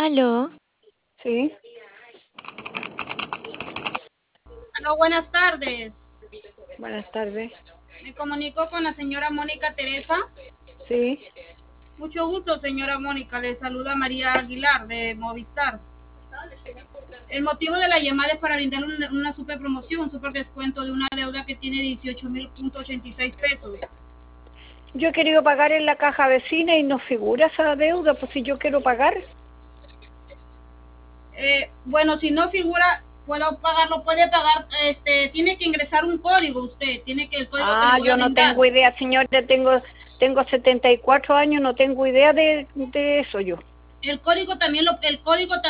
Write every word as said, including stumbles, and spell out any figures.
Aló, Sí, Aló, buenas tardes. buenas tardes. Me comunico con la señora Mónica Teresa. Sí, Mucho gusto, señora Mónica. Le saluda María Aguilar de Movistar. El motivo de la llamada es para brindarle una, una super promoción, un super descuento de una deuda que tiene dieciocho mil ochenta y seis pesos. yo he querido pagar en la caja vecina y no figura esa deuda, pues si yo quiero pagar. Eh, bueno, si no figura, puedo pagarlo, puede pagar, este, tiene que ingresar un código usted, tiene que el código que le Ah, voy yo a no brindar. tengo idea, señora, tengo, tengo setenta y cuatro años, no tengo idea de, de eso yo. El código también lo, el código